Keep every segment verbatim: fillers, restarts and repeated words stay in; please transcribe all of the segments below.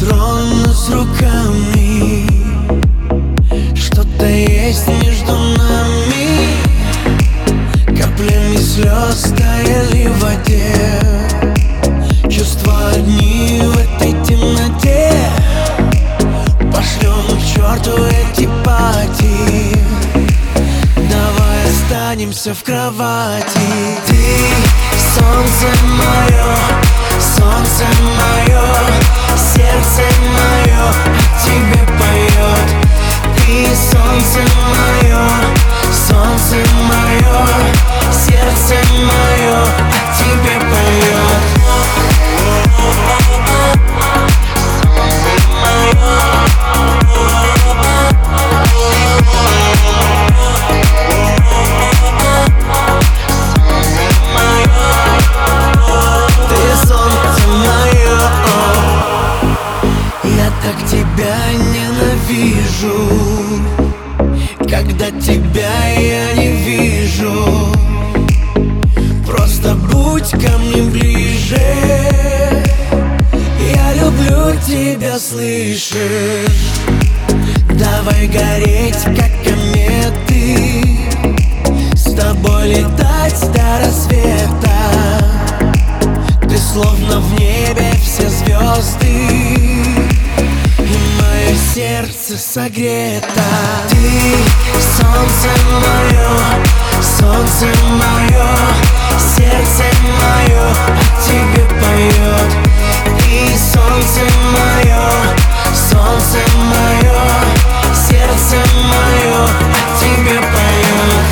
трону с руками. Что-то есть между нами. Каплями слез таяли в воде. Чувства одни в этой темноте. Пошлем к черту эти пати. Давай останемся в кровати. Ты солнце мое, солнце мое, сердце мое о тебе поет. Ты солнце мое, солнце мое, сердце мое о тебе поет. Ненавижу, когда тебя я не вижу. Просто будь ко мне ближе. Я люблю тебя, слышишь? Давай гореть, как кометы, с тобой летать до рассвета. Ты словно в небе все звезды, сердце согрето. Ты солнце мое, солнце мое, сердце мое о тебе поет. Ты солнце мое, солнце мое, сердце мое о тебе поет.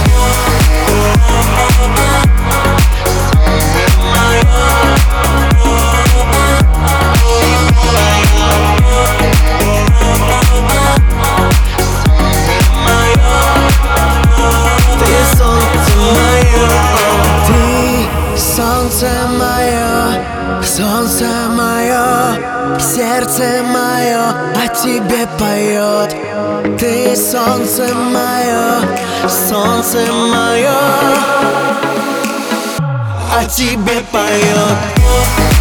Солнце мое, солнце мое, сердце мое о тебе поет. Ты солнце мое, солнце мое о тебе поет.